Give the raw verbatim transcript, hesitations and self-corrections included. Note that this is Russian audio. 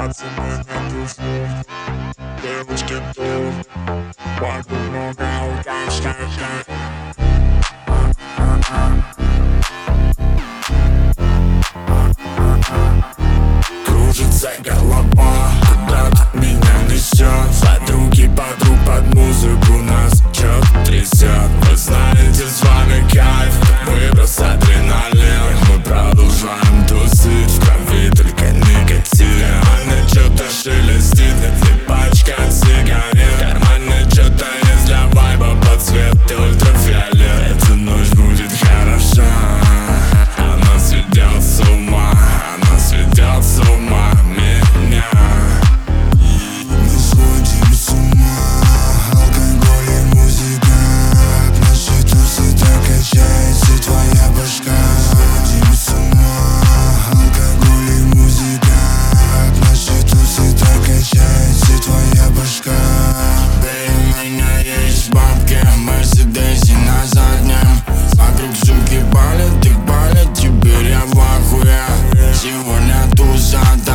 Пацаны на тусу, девушки тут, вокруг много алкашек. Кружится голова, куда-то меня несет. Подруги подруг под музыку нас чё-то трясет. Вы знаете, с вами кайф, выброс адреналин. Мы продолжаем тусить, в крови только никотин. Карманы чё-то шелестит, и пачка сигарет. Карманы чё-то есть для вайба под цвет ультрафиолет. Эта ночь будет хороша, она сведёт с ума, она сведёт с ума меня. Мы сходим с ума, алкоголь и музыка. От нашей тусы так качается твоя башка. Сходим с ума, алкоголь и музыка. От нашей тусы так качается твоя башка. Да и у меня есть бабки, Мерседесе на заднем. Вокруг суки палят, их палят, теперь я в ахуе. Сегодня туса.